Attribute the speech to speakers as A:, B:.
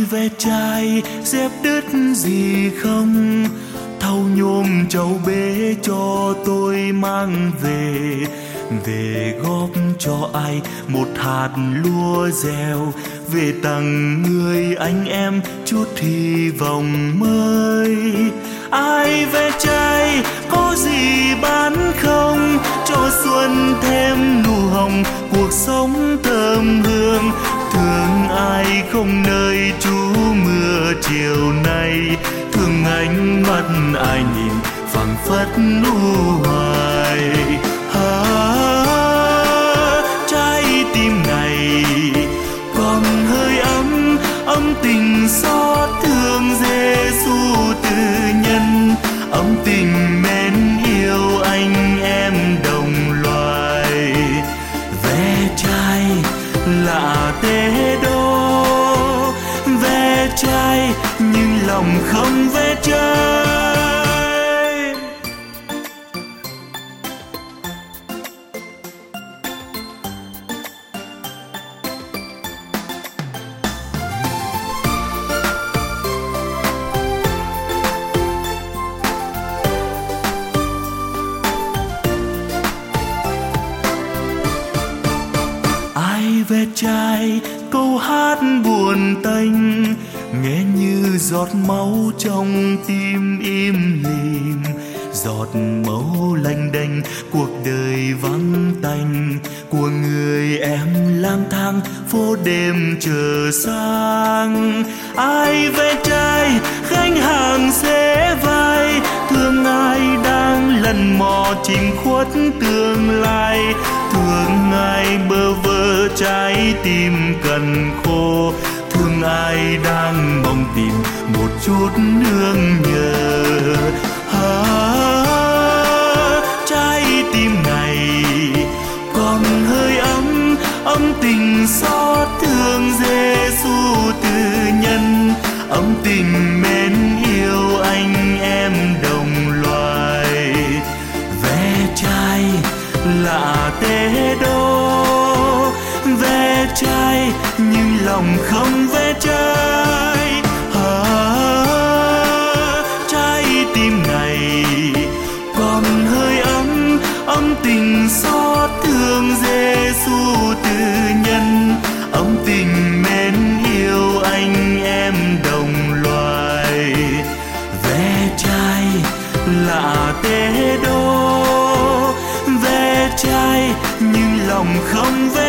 A: ve chai dép đứt gì không, thau nhôm trầu bể cho tôi mang về, về góp cho ai một hạt lúa gieo, về tặng người anh em chút hy vọng mới. Ai ve chai có gì bán không, cho xuân thêm nụ hồng, cuộc sống thơm hương. Thương ai không nơi trú mưa chiều nay, thương ánh mắt ai nhìn phảng phất u hoài. Trái tim này còn hơi ấm, ấm tình xót thương Giêsu từ nhân, ấm tình mến yêu anh em đồng loài. Ve chai lạ thế đó, ve chai nhưng lòng không ve chai. Ve chai câu hát buồn tênh, nghe như giọt máu trong tim im lìm, giọt máu lanh đênh cuộc đời vắng tanh của người em lang thang phố đêm chờ sáng. Ai ve chai gánh hàng xế vai, thương ai đang lần mò chìm khuất tương lai, thương ai bơ vơ trái tim cần khô, thương ai đang mong tìm một chút nương nhờ. Trái tim này còn hơi ấm, ấm tình xót thương Giêsu từ nhân, ấm tình mến yêu anh em đồng loài. Ve chai lạ thế đó, ve chai nhưng lòng không ve chai. Trái tim này còn hơi ấm, ấm tình xót thương Giêsu từ nhân, ấm tình mến yêu anh em đồng loài. Ve chai lạ thế đó, ve chai nhưng lòng không ve